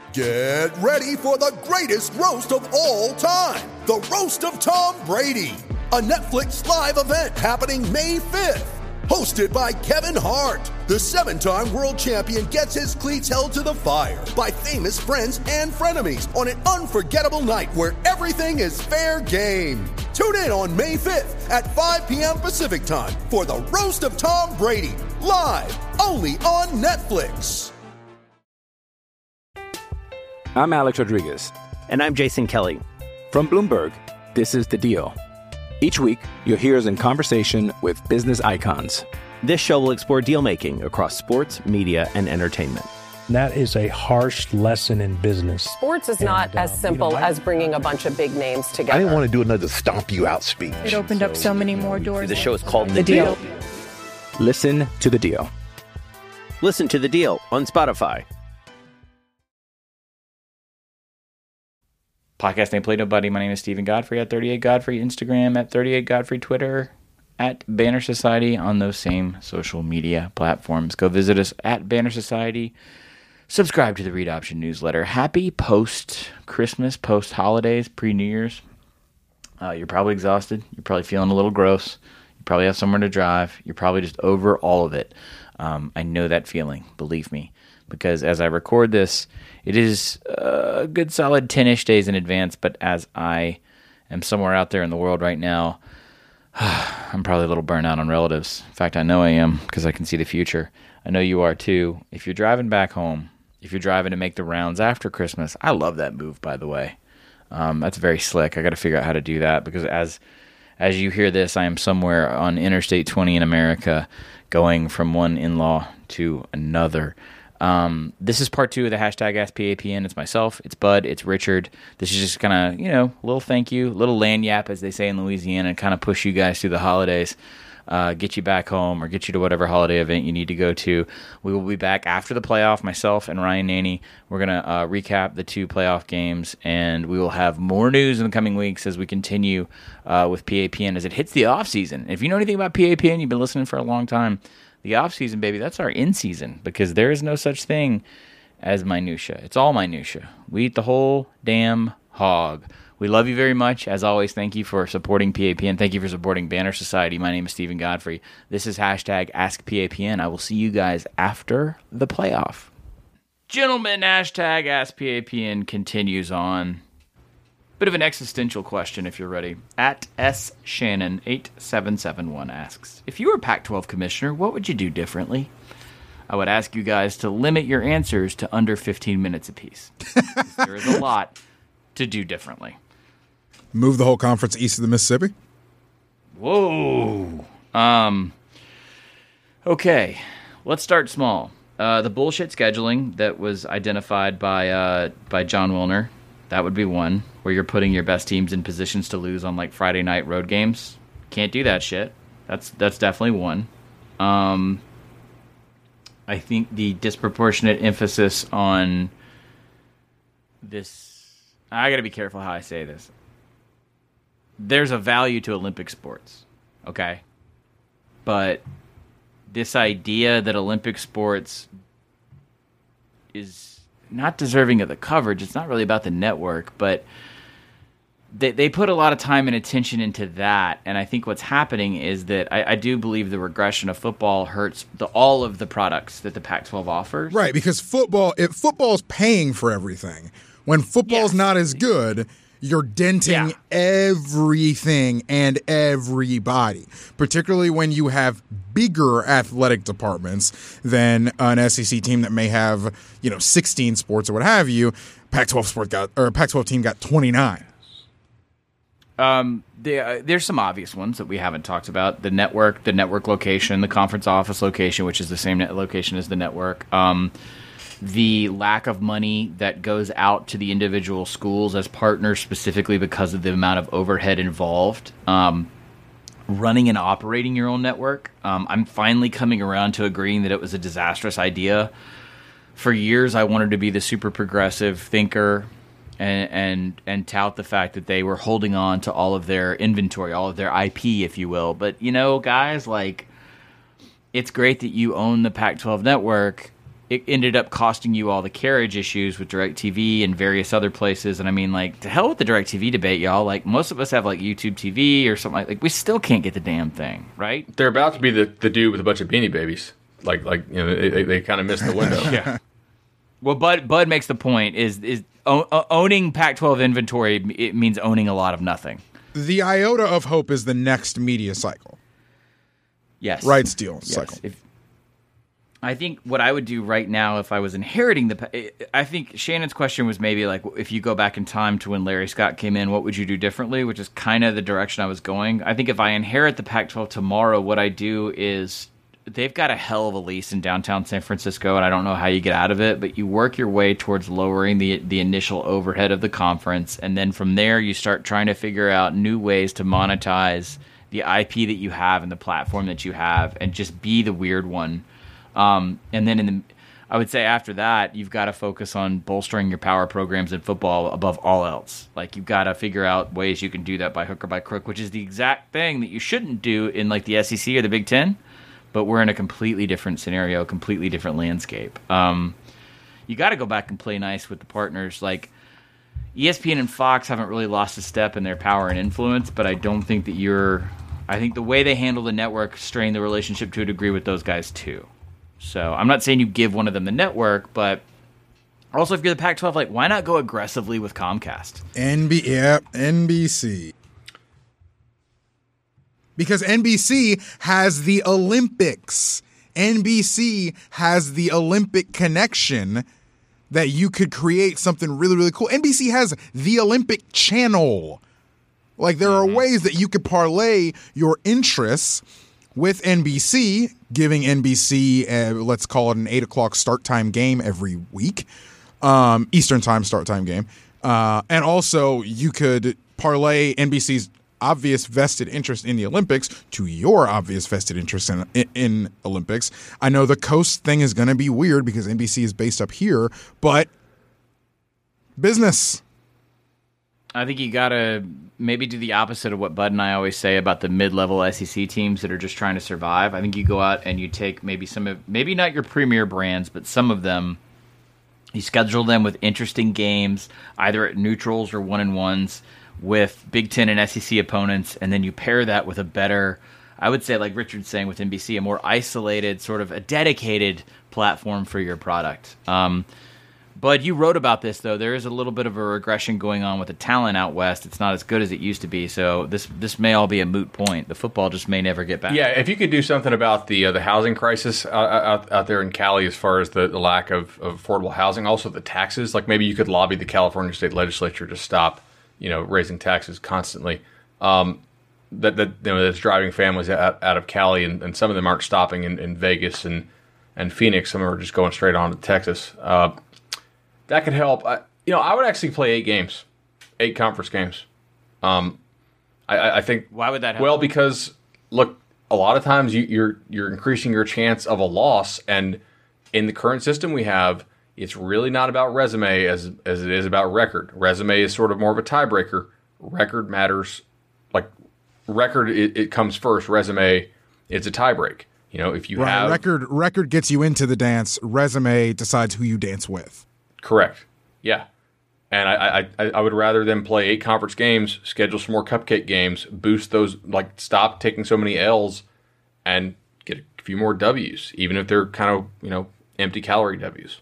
Get ready for the greatest roast of all time, the Roast of Tom Brady, a Netflix live event happening May 5th. Hosted by Kevin Hart, the 7-time world champion gets his cleats held to the fire by famous friends and frenemies on an unforgettable night where everything is fair game. Tune in on May 5th at 5 p.m. Pacific time for the Roast of Tom Brady, live only on Netflix. I'm Alex Rodriguez. And I'm Jason Kelly. From Bloomberg, this is The Deal. Each week, you'll hear us in conversation with business icons. This show will explore deal-making across sports, media, and entertainment. That is a harsh lesson in business. Sports is not as simple as bringing a bunch of big names together. I didn't want to do another stomp you out speech. It opened up so many more doors. The show is called The Deal. Listen to The Deal. Listen to The Deal on Spotify. Podcast Ain't Play Nobody. My name is Stephen Godfrey at 38 Godfrey, Instagram at 38 Godfrey, Twitter at Banner Society on those same social media platforms. Go visit us at Banner Society. Subscribe to the Read Option newsletter. Happy post-Christmas, post-holidays, pre-New Year's. You're probably exhausted. You're probably feeling a little gross. You probably have somewhere to drive. You're probably just over all of it. I know that feeling, believe me. Because as I record this, it is a good solid 10-ish days in advance, but as I am somewhere out there in the world right now, I'm probably a little burnt out on relatives. In fact, I know I am because I can see the future. I know you are too. If you're driving back home, if you're driving to make the rounds after Christmas, I love that move, by the way. That's very slick. I got to figure out how to do that because as you hear this, I am somewhere on Interstate 20 in America going from one in-law to another. This is part 2 of the hashtag AskPAPN. It's myself, it's Bud, it's Richard. This is just kind of, a little thank you, little land yap, as they say in Louisiana, and kind of push you guys through the holidays, get you back home or get you to whatever holiday event you need to go to. We will be back after the playoff, myself and Ryan Naney. We're going to recap the 2 playoff games, and we will have more news in the coming weeks as we continue with PAPN as it hits the off season. If you know anything about PAPN, you've been listening for a long time. The off-season, baby, that's our in-season because there is no such thing as minutia. It's all minutia. We eat the whole damn hog. We love you very much. As always, thank you for supporting PAPN. Thank you for supporting Banner Society. My name is Stephen Godfrey. This is hashtag AskPAPN. I will see you guys after the playoff. Gentlemen, hashtag AskPAPN continues on. Bit of an existential question, if you're ready. At S. Shannon 8771 asks, if you were Pac-12 commissioner, what would you do differently? I would ask you guys to limit your answers to under 15 minutes apiece. There is a lot to do differently. Move the whole conference east of the Mississippi? Whoa. Okay, let's start small. The bullshit scheduling that was identified by John Wilner. That would be one, where you're putting your best teams in positions to lose on like Friday night road games. Can't do that shit. That's definitely one. I think the disproportionate emphasis on this. I got to be careful how I say this. There's a value to Olympic sports, okay? But this idea that Olympic sports is not deserving of the coverage. It's not really about the network, but they put a lot of time and attention into that. And I think what's happening is that I do believe the regression of football hurts all of the products that the Pac-12 offers. Right, because football's paying for everything. When football's not as good, you're denting everything and everybody, particularly when you have bigger athletic departments than an SEC team that may have, 16 sports or what have you. Pac-12 team got 29. There's some obvious ones that we haven't talked about. The network location, the conference office location, which is the same location as the network. The lack of money that goes out to the individual schools as partners specifically because of the amount of overhead involved. Running and operating your own network. I'm finally coming around to agreeing that it was a disastrous idea. For years, I wanted to be the super progressive thinker and tout the fact that they were holding on to all of their inventory, all of their IP, if you will. But, guys, it's great that you own the Pac-12 network, it ended up costing you all the carriage issues with DirecTV and various other places. And I mean, like, to hell with the DirecTV debate, y'all. Like, most of us have, like, YouTube TV or something like we still can't get the damn thing, right? They're about to be the dude with a bunch of Beanie Babies. Like you know, they kind of missed the window. Yeah. Well, Bud makes the point is owning Pac-12 inventory, it means owning a lot of nothing. The iota of hope is the next media cycle. Yes. Rights deal cycle. I think what I would do right now if I was inheriting I think Shannon's question was maybe like, if you go back in time to when Larry Scott came in, what would you do differently? Which is kind of the direction I was going. I think if I inherit the Pac-12 tomorrow, what I do is they've got a hell of a lease in downtown San Francisco, and I don't know how you get out of it, but you work your way towards lowering the initial overhead of the conference, and then from there you start trying to figure out new ways to monetize the IP that you have and the platform that you have, and just be the weird one. And then I would say after that, you've got to focus on bolstering your power programs in football above all else. Like, you've got to figure out ways you can do that by hook or by crook, which is the exact thing that you shouldn't do in like the SEC or the Big Ten. But we're in a completely different scenario, completely different landscape. You got to go back and play nice with the partners. Like, ESPN and Fox haven't really lost a step in their power and influence, but I don't think that I think the way they handle the network strained the relationship to a degree with those guys too. So I'm not saying you give one of them the network, but also if you're the Pac-12, like, why not go aggressively with Comcast? NBC. Because NBC has the Olympics. NBC has the Olympic connection that you could create something really, really cool. NBC has the Olympic channel. Like, there are ways that you could parlay your interests with NBC, giving NBC, let's call it an 8 o'clock start time game every week, Eastern time start time game. And also, you could parlay NBC's obvious vested interest in the Olympics to your obvious vested interest in Olympics. I know the coast thing is going to be weird because NBC is based up here, but business. I think you got to maybe do the opposite of what Bud and I always say about the mid-level SEC teams that are just trying to survive. I think you go out and you take maybe not your premier brands, but some of them, you schedule them with interesting games, either at neutrals or 1-on-1s, with Big Ten and SEC opponents, and then you pair that with a better, I would say, like Richard's saying with NBC, a more isolated, sort of a dedicated platform for your product. But you wrote about this, though. There is a little bit of a regression going on with the talent out west. It's not as good as it used to be, so this may all be a moot point. The football just may never get back. Yeah, if you could do something about the housing crisis out there in Cali as far as the lack of affordable housing, also the taxes, like maybe you could lobby the California state legislature to stop raising taxes constantly. That's driving families out of Cali, and some of them aren't stopping in Vegas and Phoenix. Some of them are just going straight on to Texas. That could help. I would actually play 8 conference games. I think. Why would that help? Well, because look, a lot of times you're increasing your chance of a loss, and in the current system we have, it's really not about resume as it is about record. Resume is sort of more of a tiebreaker. Record matters. Like, record, it comes first. Resume, it's a tiebreak. If you have record gets you into the dance. Resume decides who you dance with. Correct. Yeah. And I would rather them play 8 conference games, schedule some more cupcake games, boost those, like, stop taking so many L's, and get a few more W's, even if they're kind of empty calorie W's.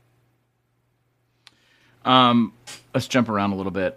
Let's jump around a little bit.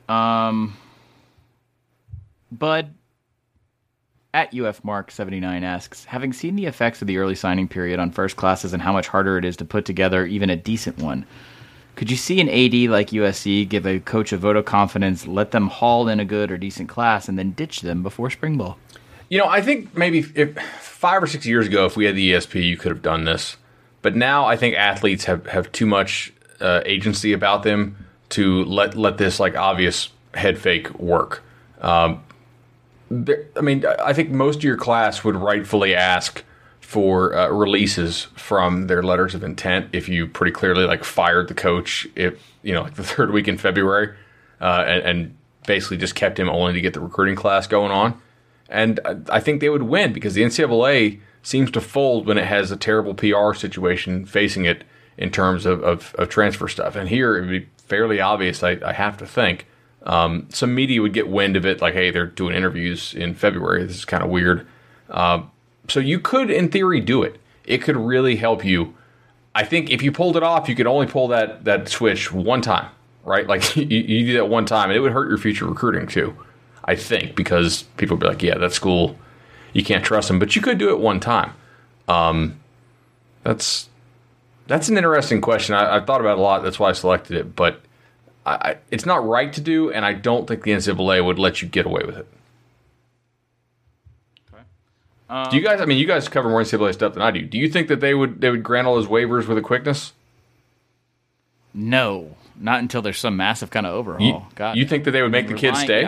Bud at UFMark79 asks, having seen the effects of the early signing period on first classes and how much harder it is to put together even a decent one, could you see an AD like USC give a coach a vote of confidence, let them haul in a good or decent class, and then ditch them before spring ball? I think maybe 5 or 6 years ago, if we had the ESP, you could have done this. But now I think athletes have too much agency about them to let this, like, obvious head fake work. I think most of your class would rightfully ask for releases from their letters of intent if you pretty clearly, like, fired the coach the 3rd week in February and basically just kept him only to get the recruiting class going on. And I think they would win because the NCAA seems to fold when it has a terrible PR situation facing it in terms of transfer stuff. And here it would be fairly obvious, I have to think. Some media would get wind of it, like, hey, they're doing interviews in February. This is kind of weird. So you could, in theory, do it. It could really help you. I think if you pulled it off, you could only pull that switch one time, right? Like you do that one time, and it would hurt your future recruiting too, I think, because people would be like, yeah, that school, you can't trust them. But you could do it one time. That's an interesting question. I've thought about it a lot. That's why I selected it. But it's not right to do, and I don't think the NCAA would let you get away with it. Okay. Do you guys? I mean, you guys cover more NCAA stuff than I do. Do you think that they would grant all those waivers with a quickness? No, not until there's some massive kind of overhaul. You think that they would make the kids stay?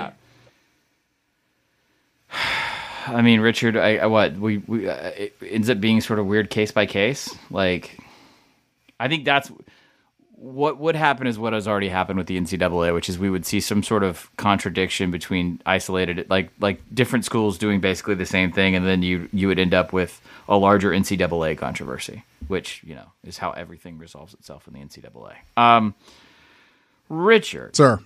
I mean, Richard, it ends up being sort of weird case by case. Like, I think that's what would happen is what has already happened with the NCAA, which is we would see some sort of contradiction between isolated, like different schools doing basically the same thing, and then you would end up with a larger NCAA controversy, which, you know, is how everything resolves itself in the NCAA. Richard. Sir.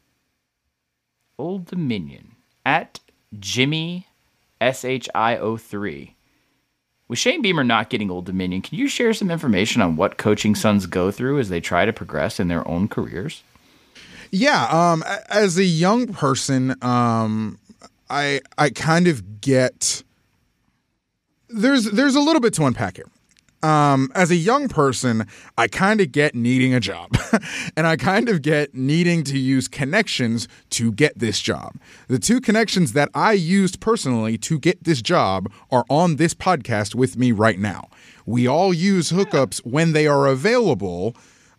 Old Dominion at Jimmy SHI03. With Shane Beamer not getting Old Dominion, can you share some information on what coaching sons go through as they try to progress in their own careers? Yeah, as a young person, I kind of get there's a little bit to unpack here. As a young person, I kind of get needing a job, and I kind of get needing to use connections to get this job. The two connections that I used personally to get this job are on this podcast with me right now. We all use hookups when they are available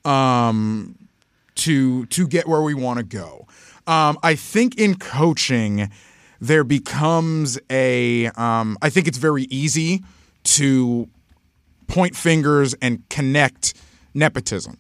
to get where we want to go. I think in coaching, there becomes I think it's very easy to point fingers and connect nepotism.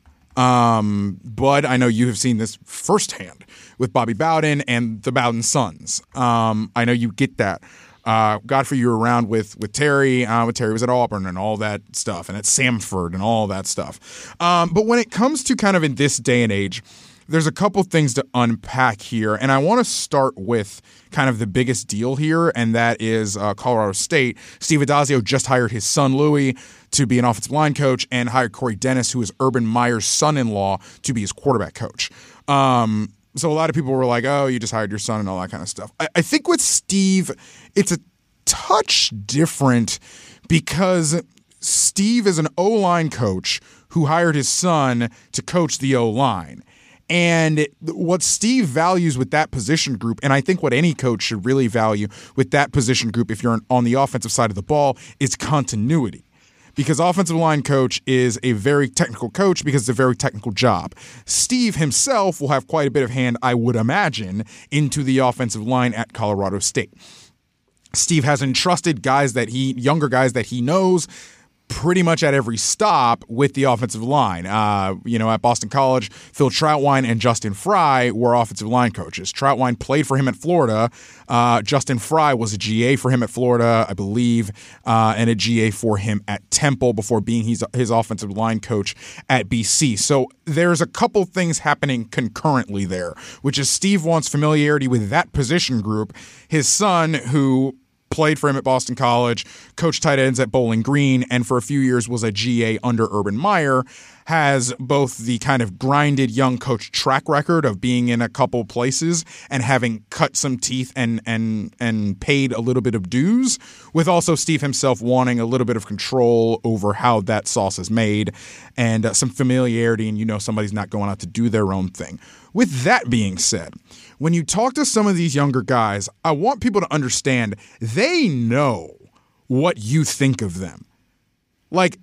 But I know you have seen this firsthand with Bobby Bowden and the Bowden sons. I know you get that. Godfrey, you were around with Terry. Terry was at Auburn and all that stuff, and at Samford and all that stuff. But when it comes to kind of in this day and age, there's a couple things to unpack here, and I want to start with kind of the biggest deal here, and that is Colorado State. Steve Addazio just hired his son, Louis, to be an offensive line coach, and hired Corey Dennis, who is Urban Meyer's son-in-law, to be his quarterback coach. So a lot of people were like, oh, you just hired your son and all that kind of stuff. I think with Steve, it's a touch different because Steve is an O-line coach who hired his son to coach the O-line. And what Steve values with that position group, and I think what any coach should really value with that position group if you're on the offensive side of the ball, is continuity. Because offensive line coach is a very technical coach because it's a very technical job. Steve himself will have quite a bit of hand, I would imagine, into the offensive line at Colorado State. Steve has entrusted younger guys that he knows pretty much at every stop with the offensive line. At Boston College, Phil Troutwine and Justin Fry were offensive line coaches. Troutwine played for him at Florida. Justin Fry was a GA for him at Florida, I believe, and a GA for him at Temple before being his offensive line coach at BC. So there's a couple things happening concurrently there, which is Steve wants familiarity with that position group. His son, who played for him at Boston College, coached tight ends at Bowling Green, and for a few years was a GA under Urban Meyer, has both the kind of grinded young coach track record of being in a couple places and having cut some teeth and paid a little bit of dues, with also Steve himself wanting a little bit of control over how that sauce is made and some familiarity, and somebody's not going out to do their own thing. With that being said, when you talk to some of these younger guys, I want people to understand they know what you think of them. Like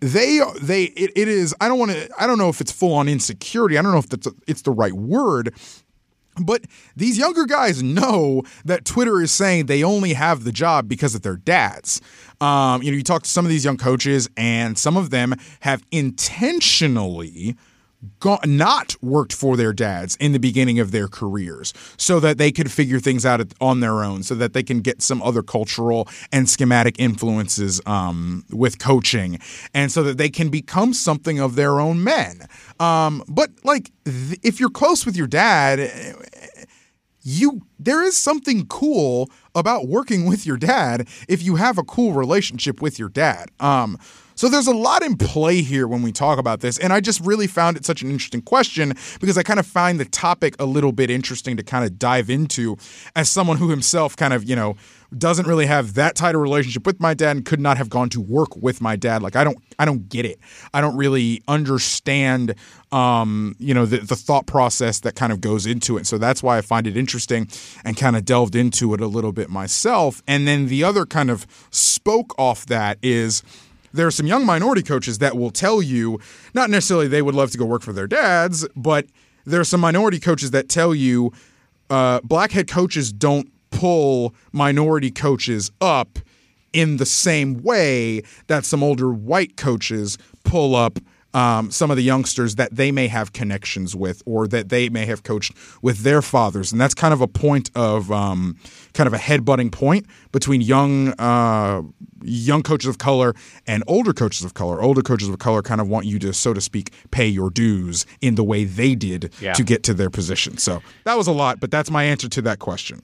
it is. I don't know if it's full on insecurity. I don't know if it's the right word, but these younger guys know that Twitter is saying they only have the job because of their dads. You talk to some of these young coaches, and some of them have intentionally not worked for their dads in the beginning of their careers so that they could figure things out on their own, so that they can get some other cultural and schematic influences with coaching, and so that they can become something of their own men. But like, if you're close with your dad, there is something cool about working with your dad if you have a cool relationship with your dad. So there's a lot in play here when we talk about this, and I just really found it such an interesting question because I kind of find the topic a little bit interesting to kind of dive into as someone who himself kind of, doesn't really have that tight a relationship with my dad and could not have gone to work with my dad. Like, I don't get it. I don't really understand, the thought process that kind of goes into it. So that's why I find it interesting and kind of delved into it a little bit myself. And then the other kind of spoke off that is, there are some young minority coaches that will tell you, not necessarily they would love to go work for their dads, but there are some minority coaches that tell you black head coaches don't pull minority coaches up in the same way that some older white coaches pull up some of the youngsters that they may have connections with or that they may have coached with their fathers. And that's kind of a point of kind of a head-butting point between young coaches of color and older coaches of color. Older coaches of color kind of want you to, so to speak, pay your dues in the way they did to get to their position. So that was a lot, but that's my answer to that question.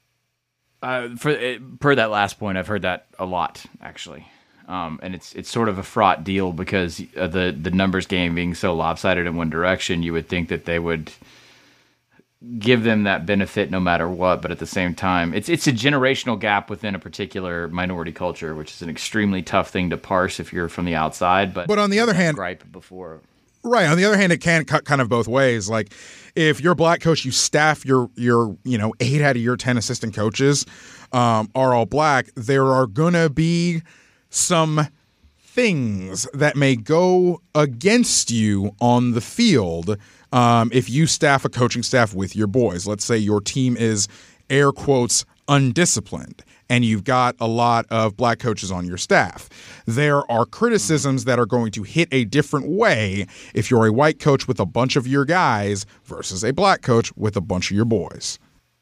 Per that last point, I've heard that a lot, actually. And it's sort of a fraught deal because the numbers game being so lopsided in one direction, you would think that they would give them that benefit no matter what. But at the same time, it's a generational gap within a particular minority culture, which is an extremely tough thing to parse if you're from the outside. But on the other hand, gripe before. Right. On the other hand, it can cut kind of both ways. Like, if you're a black coach, you staff your 8 out of your 10 assistant coaches are all black. There are gonna be some things that may go against you on the field if you staff a coaching staff with your boys. Let's say your team is, air quotes, undisciplined, and you've got a lot of black coaches on your staff. There are criticisms that are going to hit a different way if you're a white coach with a bunch of your guys versus a black coach with a bunch of your boys.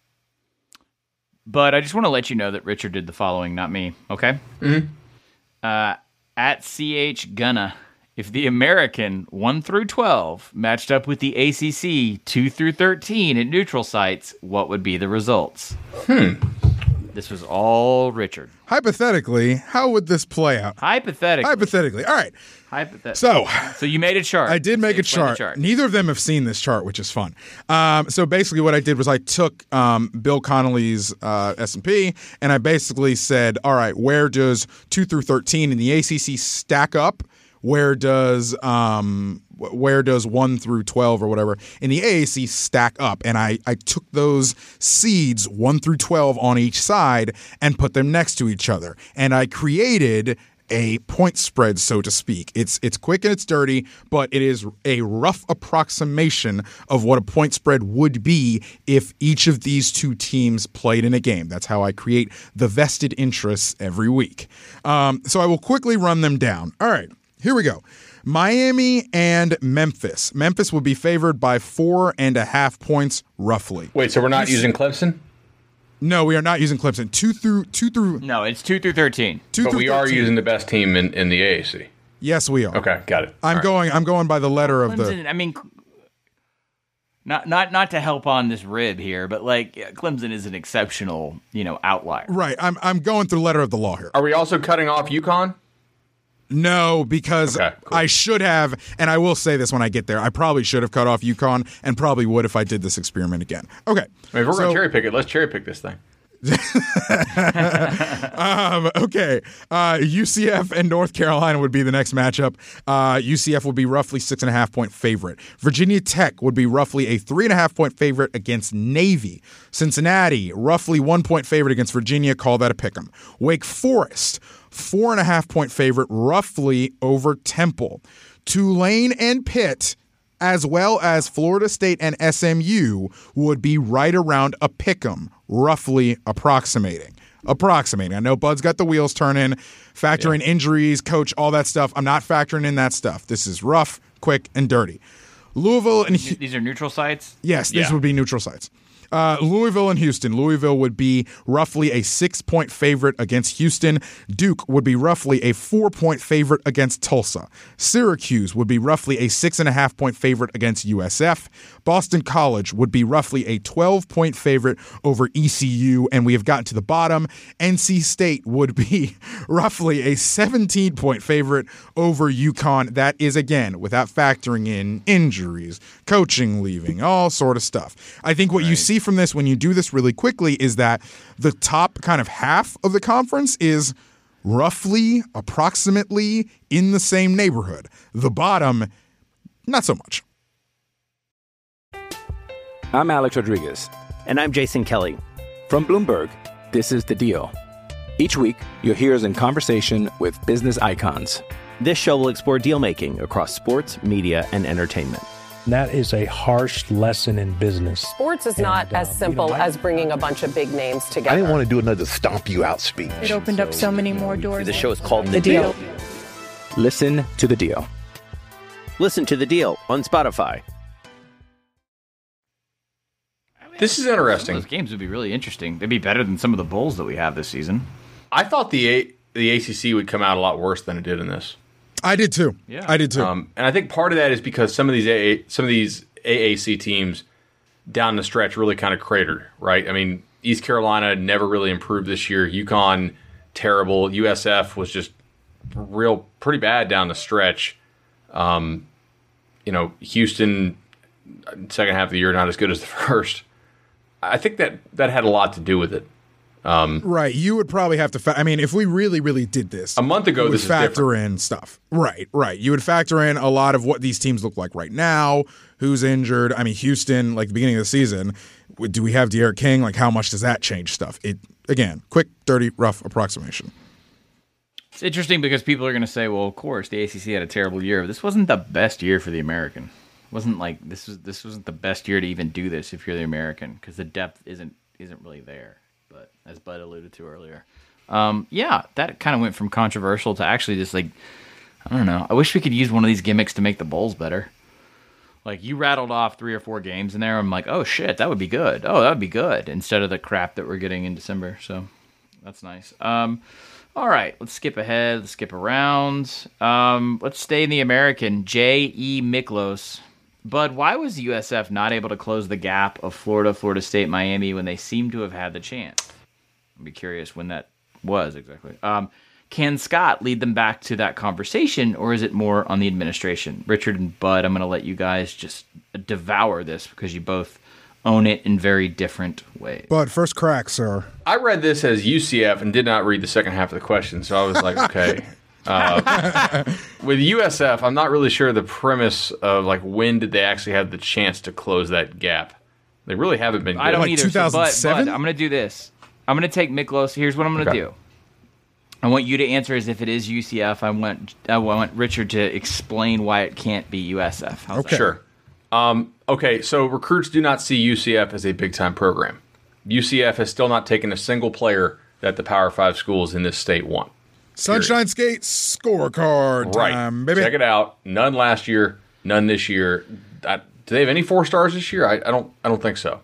But I just want to let you know that Richard did the following, not me, okay? Mm-hmm. At CH Gunna, if the American 1 through 12 matched up with the ACC 2 through 13 at neutral sites, what would be the results? This was all Richard. Hypothetically, how would this play out? Hypothetically. All right. So you made a chart. I did make a chart. Neither of them have seen this chart, which is fun. So basically what I did was I took Bill Connolly's S&P, and I basically said, all right, where does 2 through 13 in the ACC stack up? Where does 1 through 12 or whatever in the AAC stack up? And I took those seeds 1 through 12 on each side and put them next to each other. And I created a point spread, so to speak. It's quick and it's dirty, but it is a rough approximation of what a point spread would be if each of these two teams played in a game. That's how I create the vested interests every week. So I will quickly run them down. All right. Here we go. Miami and Memphis. Memphis would be favored by 4.5 points, roughly. Wait, so we're not using Clemson? No, we are not using Clemson. 2 through. No, it's 2 through 13. But we are using the best team in the AAC. Yes, we are. Okay, got it. I'm going by the letter of Clemson, the. I mean, not to help on this rib here, but like Clemson is an exceptional, outlier. Right. I'm going through letter of the law here. Are we also cutting off UConn? No, because cool. I should have, and I will say this when I get there, I probably should have cut off UConn and probably would if I did this experiment again. Okay. If we're going to cherry pick it, let's cherry pick this thing. Okay. UCF and North Carolina would be the next matchup. UCF would be roughly 6.5 point favorite. Virginia Tech would be roughly a 3.5 point favorite against Navy. Cincinnati, roughly 1 point favorite against Virginia. Call that a pick'em. Wake Forest, 4.5 point favorite, roughly over Temple. Tulane and Pitt, as well as Florida State and SMU, would be right around a pick'em, roughly approximating. I know Bud's got the wheels turning, factor in injuries, coach, all that stuff. I'm not factoring in that stuff. This is rough, quick, and dirty. Louisville and these are neutral sites? Yes, these would be neutral sites. Louisville and Houston. Louisville would be roughly a 6-point favorite against Houston. Duke would be roughly a 4-point favorite against Tulsa. Syracuse would be roughly a 6.5-point favorite against USF. Boston College would be roughly a 12-point favorite over ECU, and we have gotten to the bottom. NC State would be roughly a 17-point favorite over UConn. That is, again, without factoring in injuries, coaching leaving, all sort of stuff. I think what you see from this when you do this really quickly is that the top kind of half of the conference is roughly, approximately in the same neighborhood. The bottom, not so much. I'm Alex Rodriguez. And I'm Jason Kelly. From Bloomberg, this is The Deal. Each week, you'll hear us in conversation with business icons. This show will explore deal-making across sports, media, and entertainment. That is a harsh lesson in business. Sports is not as simple as bringing a bunch of big names together. I didn't want to do another stomp you out speech. It opened up so many more doors. The show is called The Deal. Listen to The Deal. Listen to The Deal on Spotify. This is interesting. Those games would be really interesting. They'd be better than some of the bowls that we have this season. I thought the ACC would come out a lot worse than it did in this. I did too. Yeah, I did too. And I think part of that is because some of these AAC teams down the stretch really kind of cratered, right? I mean, East Carolina never really improved this year. UConn, terrible. USF was just pretty bad down the stretch. Houston, second half of the year, not as good as the first. I think that had a lot to do with it. Right. You would probably have to if we really, really did this a month ago, you would this is factor different. in stuff. Right. You would factor in a lot of what these teams look like right now, who's injured. I mean, Houston, like the beginning of the season, do we have De'Aaron King? Like, how much does that change stuff? Again, quick, dirty, rough approximation. It's interesting because people are going to say, well, of course, the ACC had a terrible year. But this wasn't the best year for the American. It wasn't like this wasn't the best year to even do this if you're the American, because the depth isn't really there. But as Bud alluded to earlier, that kind of went from controversial to actually just like, I don't know. I wish we could use one of these gimmicks to make the bowls better. Like, you rattled off 3 or 4 games in there. I'm like, oh shit, that would be good. Oh, that would be good, instead of the crap that we're getting in December. So that's nice. All right, let's skip ahead. Let's skip around. Let's stay in the American. J.E. Miklos. Bud, why was USF not able to close the gap of Florida, Florida State, Miami when they seem to have had the chance? I'd be curious when that was exactly. Can Scott lead them back to that conversation, or is it more on the administration? Richard and Bud, I'm going to let you guys just devour this because you both own it in very different ways. Bud, first crack, sir. I read this as UCF and did not read the second half of the question, so I was like, okay. With USF, I'm not really sure the premise of like when did they actually have the chance to close that gap. They really haven't been good. I don't like either. 2007? So, Bud, I'm going to do this. I'm going to take Miklos. Here's what I'm going to do. I want you to answer as if it is UCF. I want Richard to explain why it can't be USF. How's Okay. Sure. Okay, so recruits do not see UCF as a big-time program. UCF has still not taken a single player that the Power 5 schools in this state want. Sunshine Skate scorecard time, baby. Check it out. None last year, none this year. Do they have any 4 stars this year? I don't think so.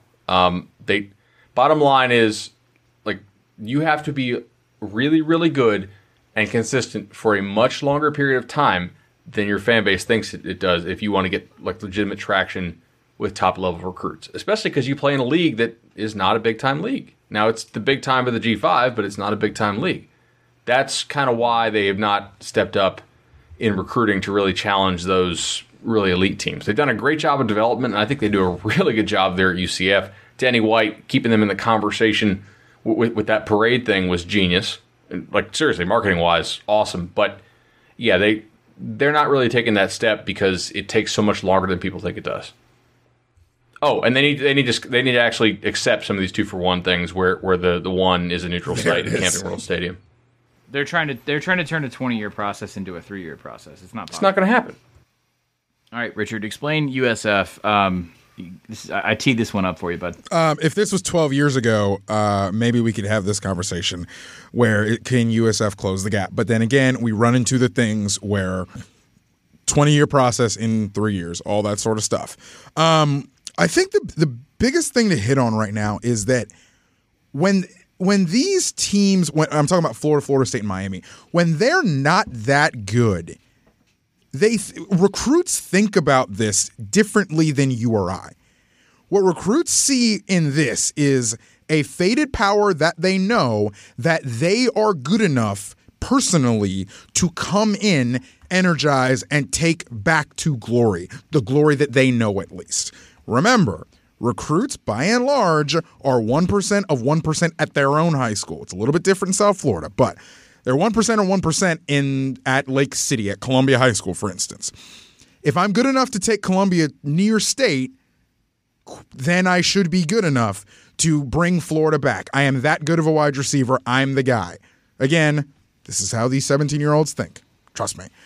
Bottom line is, like, you have to be really, really good and consistent for a much longer period of time than your fan base thinks it does if you want to get like legitimate traction with top level recruits, especially because you play in a league that is not a big time league. Now it's the big time of the G5, but it's not a big time league. That's kind of why they have not stepped up in recruiting to really challenge those really elite teams. They've done a great job of development, and I think they do a really good job there at UCF. Danny White, keeping them in the conversation with that parade thing was genius. Like, seriously, marketing-wise, awesome. But, yeah, they're not really taking that step because it takes so much longer than people think it does. Oh, and they need to actually accept some of these 2-for-1 things where the one is a neutral site at Camping World Stadium. They're trying to turn a 20-year process into a 3-year process. It's not possible. It's not going to happen. All right, Richard, explain USF. I teed this one up for you, bud. If this was 12 years ago, maybe we could have this conversation where can USF close the gap? But then again, we run into the things where 20-year process in 3 years, all that sort of stuff. I think the biggest thing to hit on right now is that when these teams, when I'm talking about Florida, Florida State, and Miami, when they're not that good, recruits think about this differently than you or I. What recruits see in this is a faded power that they know that they are good enough personally to come in, energize, and take back to glory, the glory that they know at least. Remember, recruits, by and large, are 1% of 1% at their own high school. It's a little bit different in South Florida, but they're 1% or 1% at Lake City, at Columbia High School, for instance. If I'm good enough to take Columbia near state, then I should be good enough to bring Florida back. I am that good of a wide receiver. I'm the guy. Again, this is how these 17-year-olds think. Trust me.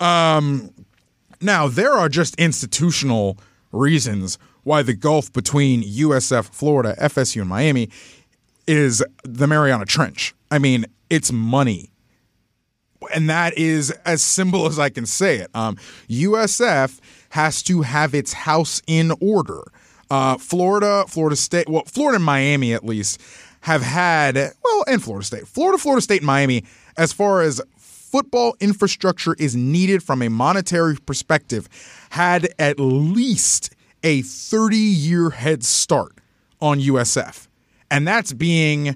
Now, there are just institutional reasons why the gulf between USF, Florida, FSU, and Miami is the Mariana Trench. I mean, it's money. And that is as simple as I can say it. USF has to have its house in order. Florida, Florida State, well, Florida and Miami at least have had, well, and Florida State. Florida State, and Miami, as far as football infrastructure is needed from a monetary perspective, had at least a 30-year head start on USF. And that's being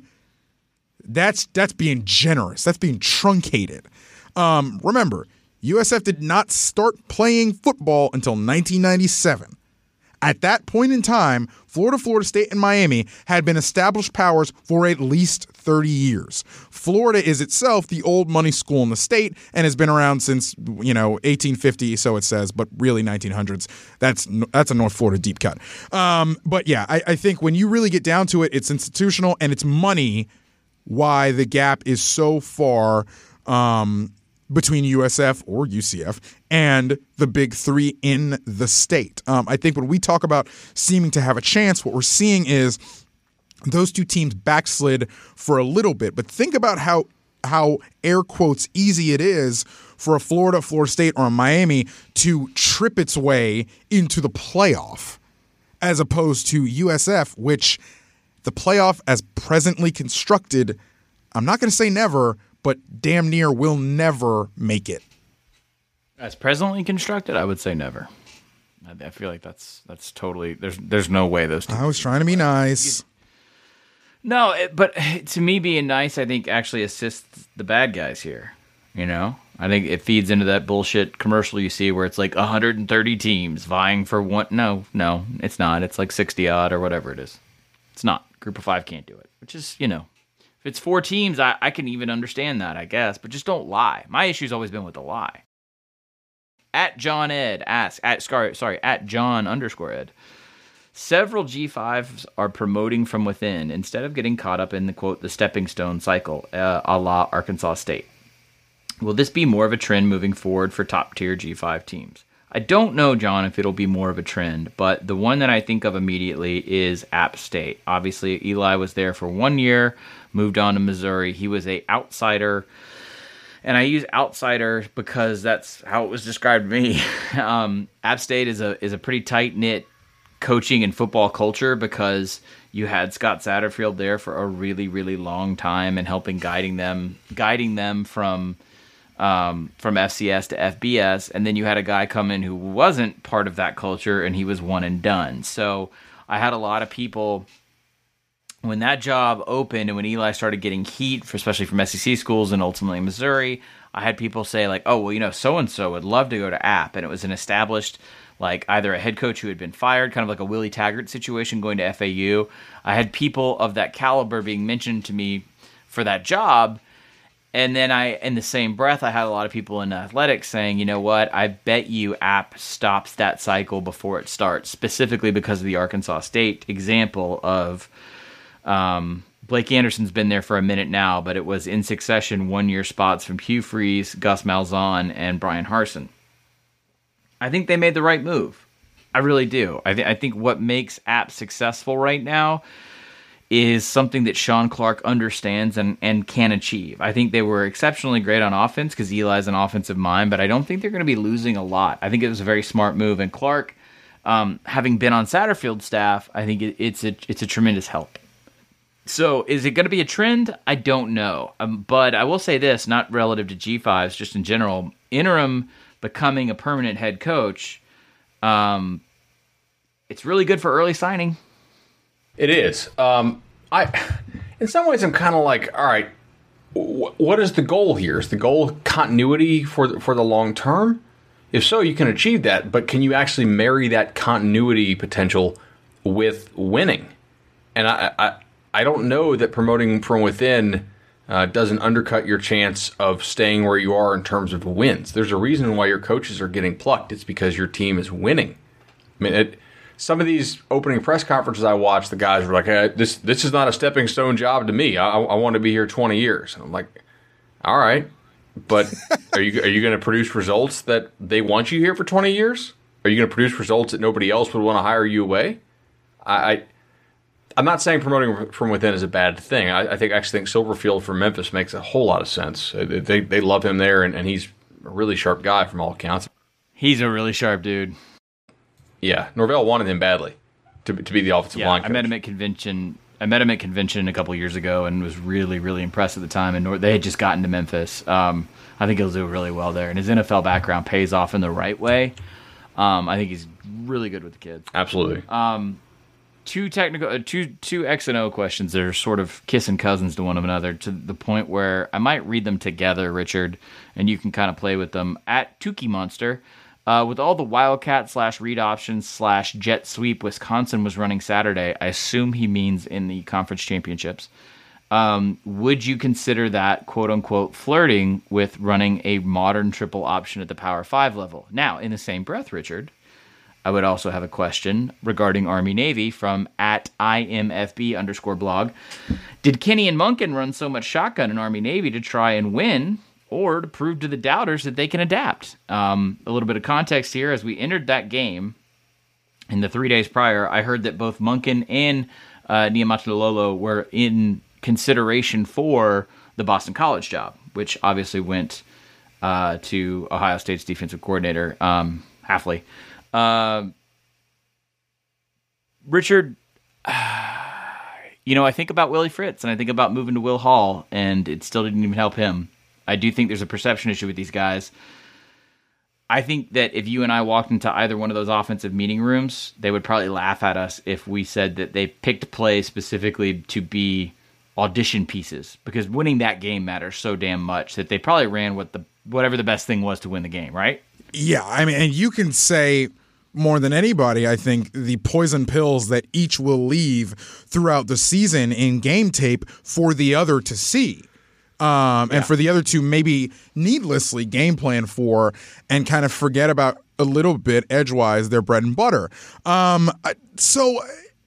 generous. That's being truncated. Remember, USF did not start playing football until 1997. At that point in time, Florida State, and Miami had been established powers for at least 30 years. Florida is itself the old money school in the state and has been around since, 1850, so it says, but really 1900s. That's a North Florida deep cut. But yeah, I think when you really get down to it, it's institutional and it's money why the gap is so far between USF or UCF and the big three in the state. I think when we talk about seeming to have a chance, what we're seeing is those two teams backslid for a little bit. But think about how air quotes easy it is for a Florida State, or a Miami to trip its way into the playoff, as opposed to USF, which the playoff as presently constructed, I'm not going to say never, but damn near will never make it. As presently constructed, I would say never. I feel like that's totally there's no way those two. I was trying to be nice. No, but to me, being nice, I think actually assists the bad guys here. I think it feeds into that bullshit commercial you see where it's like 130 teams vying for one. No, it's not. It's like 60 odd or whatever it is. It's not. Group of 5 can't do it, which is, if it's 4 teams, I can even understand that, I guess, but just don't lie. My issue's always been with the lie. At John Ed asks, at John_Ed, several G5s are promoting from within instead of getting caught up in the, quote, the stepping stone cycle, a la Arkansas State. Will this be more of a trend moving forward for top-tier G5 teams? I don't know, John, if it'll be more of a trend, but the one that I think of immediately is App State. Obviously, Eli was there for 1 year, moved on to Missouri. He was an outsider, and I use outsider because that's how it was described to me. App State is a pretty tight-knit coaching and football culture because you had Scott Satterfield there for a really, really long time and guiding them from FCS to FBS, and then you had a guy come in who wasn't part of that culture, and he was one and done. So I had a lot of people, when that job opened and when Eli started getting heat, especially from SEC schools and ultimately Missouri, I had people say like, oh, well, so-and-so would love to go to App, and it was an established, like either a head coach who had been fired, kind of like a Willie Taggart situation going to FAU. I had people of that caliber being mentioned to me for that job. And then in the same breath, I had a lot of people in athletics saying, you know what, I bet you App stops that cycle before it starts, specifically because of the Arkansas State example of Blake Anderson's been there for a minute now, but it was in succession 1-year spots from Hugh Freeze, Gus Malzahn, and Brian Harsin. I think they made the right move. I really do. I think what makes App successful right now is something that Sean Clark understands and can achieve. I think they were exceptionally great on offense because Eli's an offensive mind, but I don't think they're going to be losing a lot. I think it was a very smart move, and Clark, having been on Satterfield's staff, I think it's a tremendous help. So is it going to be a trend? I don't know. But I will say this, not relative to G5s, just in general, interim becoming a permanent head coach, it's really good for early signing. It is. In some ways, I'm kind of like, all right, what is the goal here? Is the goal continuity for the long term? If so, you can achieve that, but can you actually marry that continuity potential with winning? And I don't know that promoting from within doesn't undercut your chance of staying where you are in terms of wins. There's a reason why your coaches are getting plucked. It's because your team is winning. I mean, some of these opening press conferences I watched, the guys were like, hey, this is not a stepping stone job to me. I want to be here 20 years. And I'm like, all right, but are you going to produce results that they want you here for 20 years? Are you going to produce results that nobody else would want to hire you away? I'm not saying promoting from within is a bad thing. I actually think Silverfield for Memphis makes a whole lot of sense. They love him there, and he's a really sharp guy from all accounts. He's a really sharp dude. Yeah, Norvell wanted him badly to be the offensive line coach. I met him at convention a couple years ago and was really, really impressed at the time. And they had just gotten to Memphis. I think he'll do really well there. And his NFL background pays off in the right way. I think he's really good with the kids. Absolutely. Two X and O questions that are sort of kissing cousins to one another, to the point where I might read them together, Richard, and you can kind of play with them. At Tukey Monster, with all the Wildcat / read options / jet sweep Wisconsin was running Saturday, I assume he means in the conference championships. Would you consider that, quote unquote, flirting with running a modern triple option at the Power 5 level? Now, in the same breath, Richard, I would also have a question regarding Army-Navy from at IMFB_blog. Did Kenny and Monken run so much shotgun in Army-Navy to try and win, or to prove to the doubters that they can adapt? A little bit of context here. As we entered that game in the 3 days prior, I heard that both Monken and Niumatalolo were in consideration for the Boston College job, which obviously went to Ohio State's defensive coordinator, Hafley. Richard, I think about Willie Fritz, and I think about moving to Will Hall, and it still didn't even help him. I do think there's a perception issue with these guys. I think that if you and I walked into either one of those offensive meeting rooms, they would probably laugh at us if we said that they picked plays specifically to be audition pieces, because winning that game matters so damn much that they probably ran whatever the best thing was to win the game, right? Yeah, I mean, and you can say more than anybody, I think, the poison pills that each will leave throughout the season in game tape for the other to see. And for the other to maybe needlessly game plan for and kind of forget about a little bit edgewise their bread and butter. So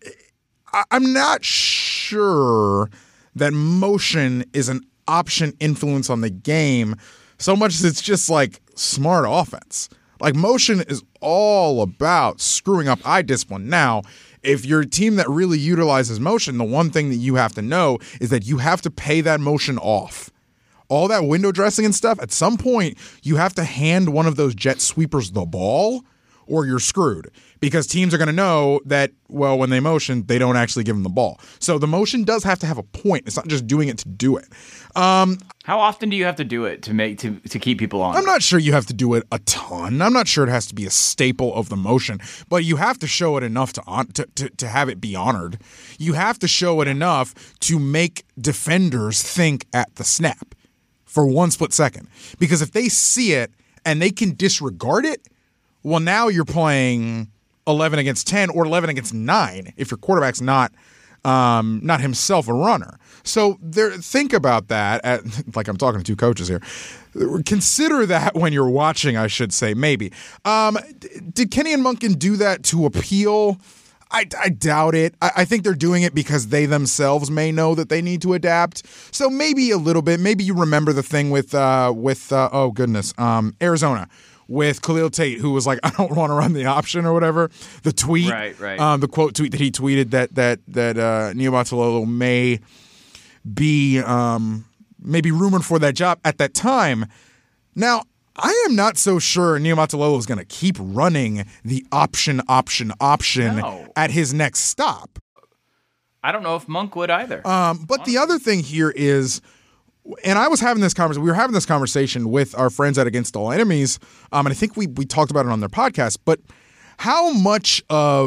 I'm not sure that motion is an option influence on the game so much as it's just like smart offense. Like, motion is all about screwing up eye discipline. Now, if you're a team that really utilizes motion, the one thing that you have to know is that you have to pay that motion off. All that window dressing and stuff, at some point, you have to hand one of those jet sweepers the ball or you're screwed. Because teams are going to know that, well, when they motion, they don't actually give them the ball. So the motion does have to have a point. It's not just doing it to do it. How often do you have to do it to keep people on? I'm not sure you have to do it a ton. I'm not sure it has to be a staple of the motion, but you have to show it enough to have it be honored. You have to show it enough to make defenders think at the snap for 1 split second. Because if they see it and they can disregard it, well, now you're playing 11 against 10 or 11 against 9 if your quarterback's not himself a runner. So think about that. Like I'm talking to two coaches here. Consider that when you're watching, I should say, maybe. Did Kenny and Monken do that to appeal? I doubt it. I think they're doing it because they themselves may know that they need to adapt. So maybe a little bit. Maybe you remember the thing with Arizona, with Khalil Tate, who was like, I don't want to run the option or whatever. The tweet, right. The quote tweet that he tweeted that Niumatalolo may be maybe rumored for that job at that time. Now, I am not so sure Niumatalolo is going to keep running the option at his next stop. I don't know if Monk would either. But the other thing here is, and I was having this conversation. We were having this conversation with our friends at Against All Enemies, and I think we talked about it on their podcast. But how much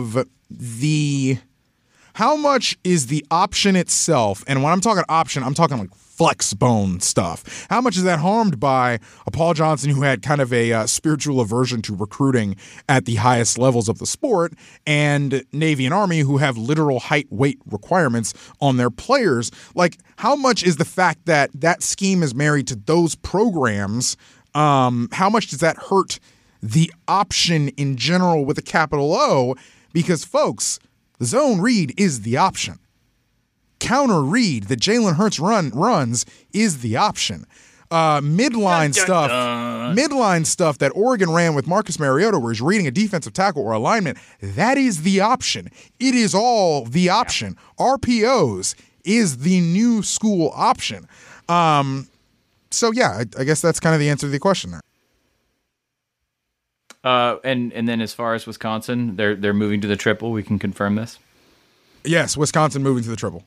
is the option itself? And when I'm talking option, I'm talking like flex bone stuff. How much is that harmed by a Paul Johnson who had kind of a spiritual aversion to recruiting at the highest levels of the sport, and Navy and Army who have literal height weight requirements on their players? Like, how much is the fact that that scheme is married to those programs? How much does that hurt the option in general with a capital O? Because, folks, the zone read is the option. Counter read that Jalen Hurts runs is the option. Midline stuff that Oregon ran with Marcus Mariota, where he's reading a defensive tackle or alignment, that is the option. It is all the option. RPOs is the new school option. So yeah, I guess that's kind of the answer to the question there. And then as far as Wisconsin, they're moving to the triple. We can confirm this. Yes, Wisconsin moving to the triple.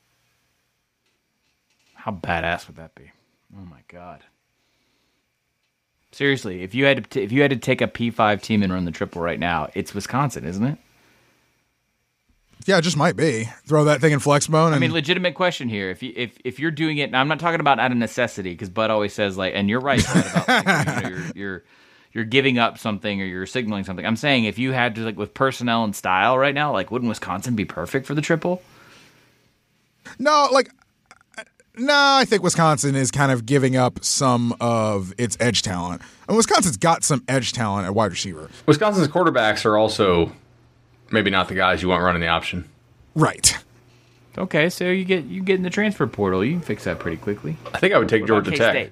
How badass would that be? Oh my god! Seriously, if you had to take a P5 team and run the triple right now, it's Wisconsin, isn't it? Yeah, it just might be. Throw that thing in Flexbone. I mean, legitimate question here. If you're doing it, and I'm not talking about out of necessity, because Bud always says like, and you're right, Bud, about like, you're giving up something or you're signaling something. I'm saying if you had to, like, with personnel and style right now, like, wouldn't Wisconsin be perfect for the triple? No, I think Wisconsin is kind of giving up some of its edge talent. And Wisconsin's got some edge talent at wide receiver. Wisconsin's quarterbacks are also maybe not the guys you want running the option. Right. Okay, so you get in the transfer portal. You can fix that pretty quickly. I think I would take Georgia Tech.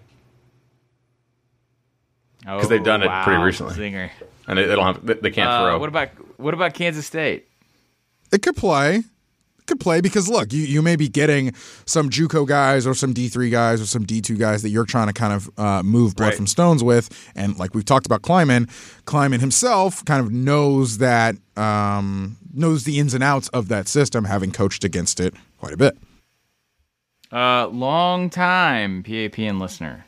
Because they've done it pretty recently. Zinger. And they can't throw. What about Kansas State? It could play. Because look, you may be getting some JUCO guys or some D3 guys or some D2 guys that you're trying to kind of move blood from stones with, and like we've talked about, Kleiman himself kind of knows that knows the ins and outs of that system, having coached against it quite a bit. Long time PAPN listener,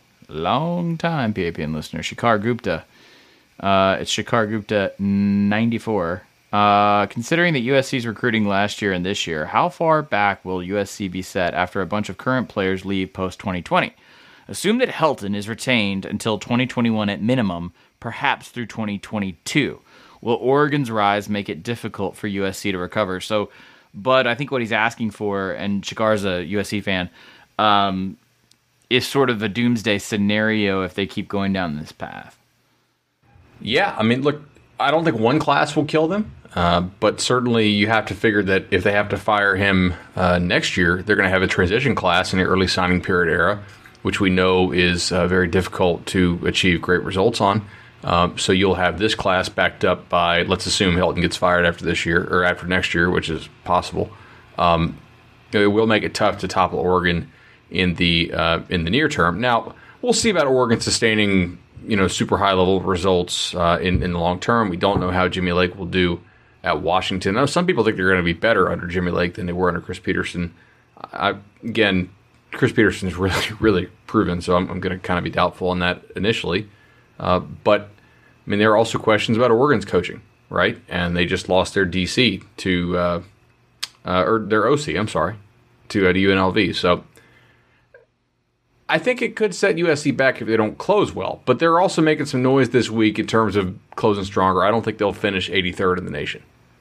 Shikar Gupta. It's Shikar Gupta 94. Considering that USC's recruiting last year and this year, how far back will USC be set after a bunch of current players leave post-2020? Assume that Helton is retained until 2021 at minimum, perhaps through 2022. Will Oregon's rise make it difficult for USC to recover? So, Bud, I think what he's asking for, and Shikar's a USC fan, is sort of a doomsday scenario if they keep going down this path. Yeah, I mean, look, I don't think one class will kill them. But certainly you have to figure that if they have to fire him next year, they're going to have a transition class in the early signing period era, which we know is very difficult to achieve great results on. So you'll have this class backed up by, let's assume Helton gets fired after this year or after next year, which is possible. It will make it tough to topple Oregon in the near term. Now we'll see about Oregon sustaining super high level results in the long term. We don't know how Jimmy Lake will do at Washington. Now, some people think they're going to be better under Jimmy Lake than they were under Chris Peterson. Again, Chris Peterson's really, really proven, so I'm going to kind of be doubtful on that initially. But, I mean, there are also questions about Oregon's coaching, right? And they just lost their DC to, or their OC, I'm sorry, to UNLV. So I think it could set USC back if they don't close well. But they're also making some noise this week in terms of closing stronger. I don't think they'll finish 83rd in the nation.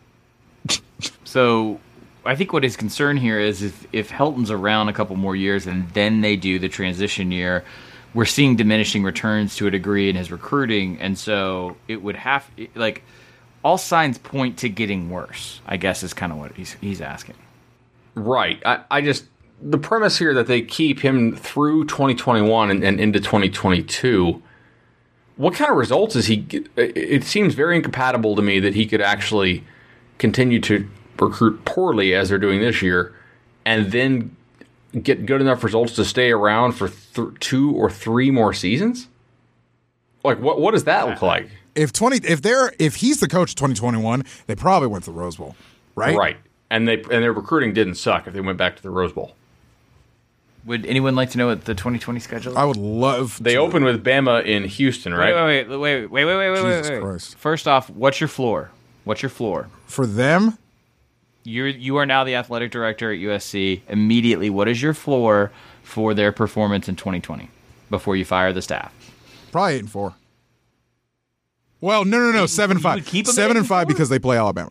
So I think what his concern here is if Helton's around a couple more years and then they do the transition year, we're seeing diminishing returns to a degree in his recruiting. And so it would have, like, all signs point to getting worse, I guess is kind of what he's asking. Right. I just, the premise here that they keep him through 2021 and into 2022, what kind of results is he? It seems very incompatible to me that he could actually continue to recruit poorly as they're doing this year, and then get good enough results to stay around for 2 or 3 more seasons. Like, what does that look like? If he's the coach of 2021, they probably went to the Rose Bowl, right? Right, and their recruiting didn't suck if they went back to the Rose Bowl. Would anyone like to know what the 2020 schedule is? I would love. They open with Bama in Houston, right? Wait. Jesus Christ. First off, what's your floor? What's your floor for them? You are now the athletic director at USC. Immediately, what is your floor for their performance in 2020 before you fire the staff? Probably 8-4. Well, no, 7-5. 7-5 because they play Alabama.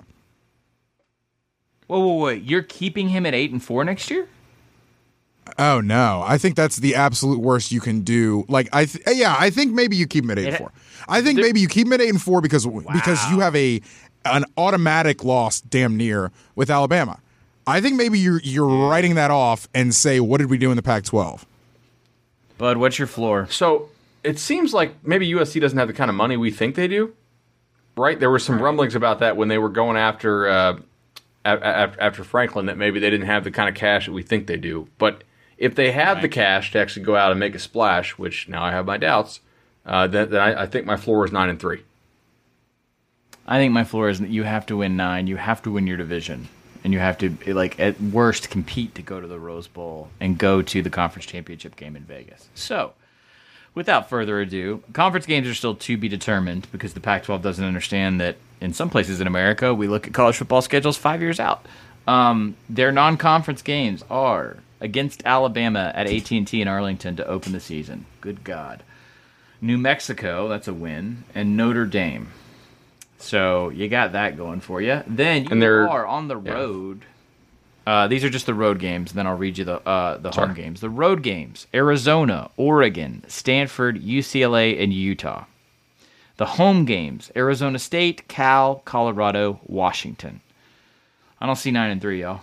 Whoa! You're keeping him at 8-4 next year? Oh no! I think that's the absolute worst you can do. Like I think maybe you keep him at 8-4. I think maybe you keep him at 8-4 because you have an automatic loss damn near with Alabama. I think maybe you're writing that off and say, what did we do in the Pac-12? Bud, what's your floor? So it seems like maybe USC doesn't have the kind of money we think they do, right? There were some rumblings about that when they were going after Franklin, that maybe they didn't have the kind of cash that we think they do. But if they have the cash to actually go out and make a splash, which now I have my doubts, then I think my floor is 9-3. I think my floor is that you have to win 9. You have to win your division. And you have to, like, at worst, compete to go to the Rose Bowl and go to the conference championship game in Vegas. So, without further ado, conference games are still to be determined because the Pac-12 doesn't understand that in some places in America, we look at college football schedules 5 years out. Their non-conference games are against Alabama at AT&T in Arlington to open the season. Good God. New Mexico, that's a win, and Notre Dame. So you got that going for you. Then you are on the road. These are just the road games. Then I'll read you the home games. The road games: Arizona, Oregon, Stanford, UCLA, and Utah. The home games: Arizona State, Cal, Colorado, Washington. I don't see 9-3, y'all.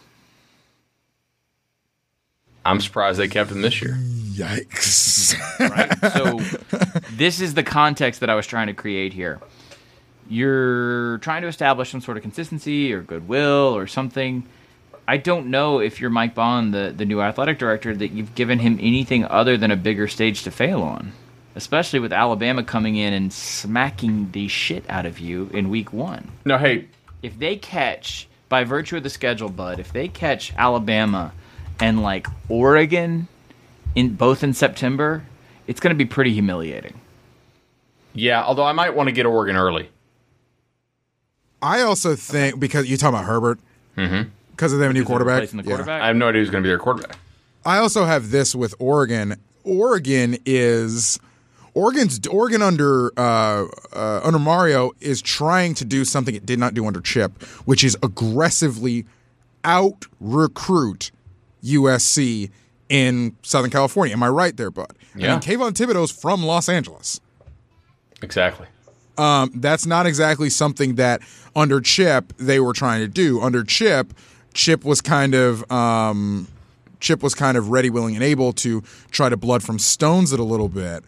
I'm surprised they kept him this year. Yikes! Right. So this is the context that I was trying to create here. You're trying to establish some sort of consistency or goodwill or something. I don't know if you're Mike Bond, the new athletic director, that you've given him anything other than a bigger stage to fail on, especially with Alabama coming in and smacking the shit out of you in week 1. No, hey. If they catch, by virtue of the schedule, Bud, if they catch Alabama and, like, Oregon both in September, it's going to be pretty humiliating. Yeah, although I might want to get Oregon early. I also think, because you're talking about Herbert, because of their new quarterback. I have no idea who's going to be their quarterback. I also have this with Oregon. Oregon under Mario is trying to do something it did not do under Chip, which is aggressively out-recruit USC in Southern California. Am I right there, bud? Yeah. I mean, Kayvon Thibodeau's from Los Angeles. Exactly. That's not exactly something that under Chip they were trying to do. Under Chip was kind of ready, willing, and able to try to blood from stones it a little bit.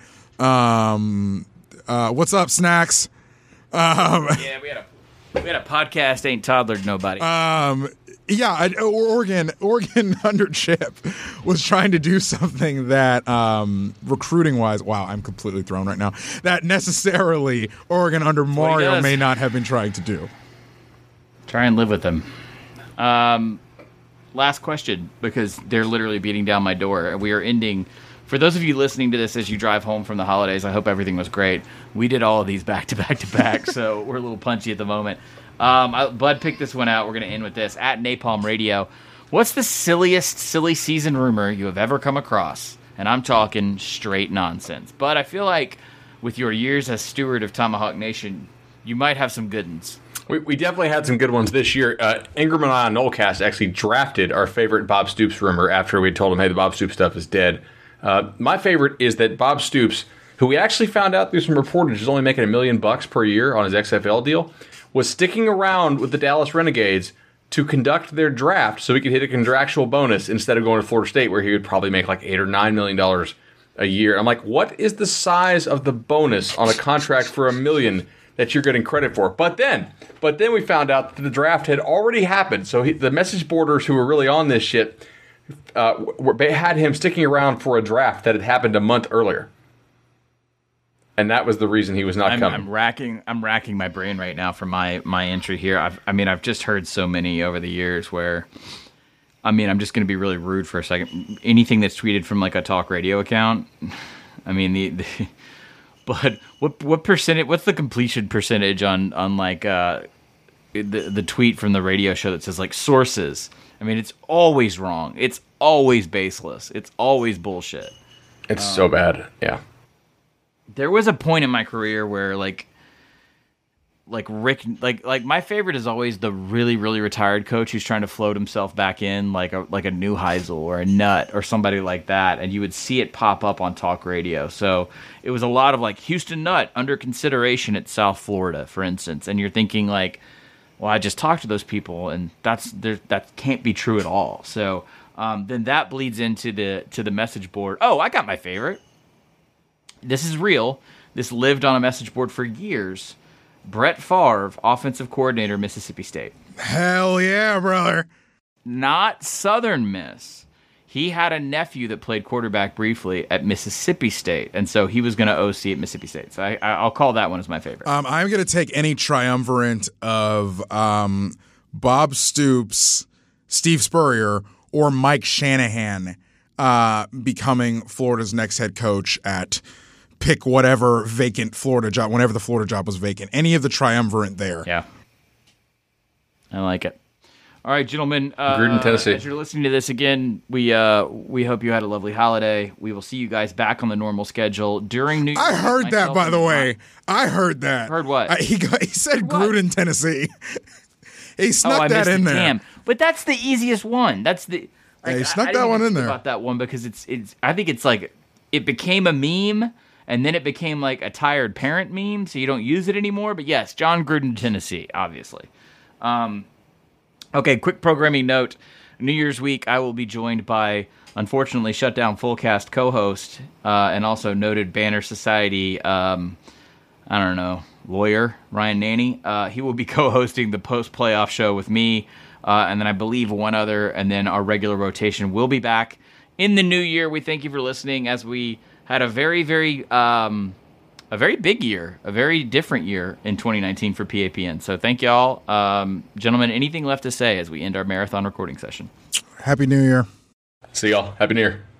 What's up, Snacks? Yeah, we had a podcast. Ain't toddlered nobody. Yeah, Oregon under Chip was trying to do something that recruiting-wise, wow, I'm completely thrown right now, that necessarily Oregon under Mario may not have been trying to do. Try and live with them. Last question, because they're literally beating down my door. We are ending. For those of you listening to this as you drive home from the holidays, I hope everything was great. We did all of these back to back to back, so we're a little punchy at the moment. Bud picked this one out. We're going to end with this. At Napalm Radio, what's the silliest silly season rumor you have ever come across? And I'm talking straight nonsense. But I feel like with your years as steward of Tomahawk Nation, you might have some good ones. We definitely had some good ones this year. Ingram and I on Nolecast actually drafted our favorite Bob Stoops rumor after we told him, hey, the Bob Stoops stuff is dead. My favorite is that Bob Stoops, who we actually found out through some reportage is only making $1 million per year on his XFL deal, was sticking around with the Dallas Renegades to conduct their draft so he could hit a contractual bonus instead of going to Florida State, where he would probably make like $8 or $9 million a year. I'm like, what is the size of the bonus on a contract for $1 million that you're getting credit for? But then we found out that the draft had already happened. So the message boarders who were really on this shit had him sticking around for a draft that had happened a month earlier. And that was the reason he was not coming. I'm racking my brain right now for my entry here. I've just heard so many over the years where, I'm just going to be really rude for a second. Anything that's tweeted from like a talk radio account, but what percentage? What's the completion percentage on like the tweet from the radio show that says like sources? It's always wrong. It's always baseless. It's always bullshit. It's so bad. Yeah. There was a point in my career where like Rick, like my favorite is always the really, really retired coach who's trying to float himself back in, like a Neuheisel or a Nutt or somebody like that, and you would see it pop up on talk radio. So it was a lot of like Houston Nutt under consideration at South Florida, for instance, and you're thinking like, well, I just talked to those people, and that can't be true at all. So then that bleeds into the message board. Oh, I got my favorite. This is real. This lived on a message board for years. Brett Favre, offensive coordinator, Mississippi State. Hell yeah, brother. Not Southern Miss. He had a nephew that played quarterback briefly at Mississippi State, and so he was going to OC at Mississippi State. So I'll call that one as my favorite. I'm going to take any triumvirate of Bob Stoops, Steve Spurrier, or Mike Shanahan becoming Florida's next head coach at pick whatever vacant Florida job, whenever the Florida job was vacant. Any of the triumvirate there. Yeah. I like it. All right, gentlemen. Gruden, Tennessee. As you're listening to this again, we hope you had a lovely holiday. We will see you guys back on the normal schedule during New Year's. I heard that, by the way. I heard that. Heard what? He said Gruden, Tennessee. He snuck that in there. Damn. But that's the easiest one. That's the. Like, he snuck that one in there. About that one because it's. I think it's like it became a meme. And then it became like a tired parent meme, so you don't use it anymore. But yes, John Gruden, Tennessee, obviously. Okay, quick programming note. New Year's week, I will be joined by, unfortunately, shut down full cast co-host and also noted Banner Society, lawyer, Ryan Nanny. He will be co-hosting the post-playoff show with me, and then I believe one other, and then our regular rotation will be back in the new year. We thank you for listening as we had a very, very, a very big year, a very different year in 2019 for PAPN. So thank y'all. Gentlemen, anything left to say as we end our marathon recording session? Happy New Year. See y'all. Happy New Year.